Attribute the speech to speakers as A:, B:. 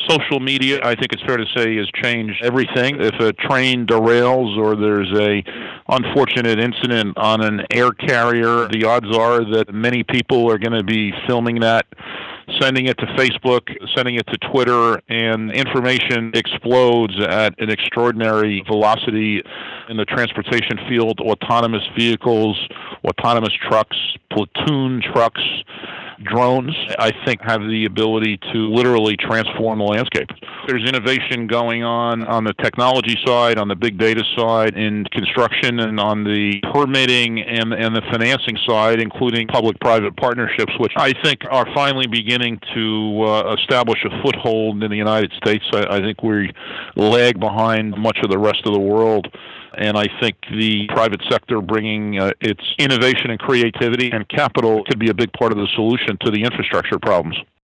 A: Social media, I think it's fair to say, has changed everything. If a train derails or there's a unfortunate incident on an air carrier, the odds are that many people are going to be filming that, sending it to Facebook, sending it to Twitter, and information explodes at an extraordinary velocity in the transportation field. Autonomous vehicles, autonomous trucks, platoon trucks, drones, I think, have the ability to literally transform the landscape. There's innovation going on the technology side, on the big data side, in construction, and on the permitting and the financing side, including public-private partnerships, which I think are finally beginning to establish a foothold in the United States. I think we lag behind much of the rest of the world. And I think the private sector bringing its innovation and creativity and capital could be a big part of the solution to the infrastructure problems.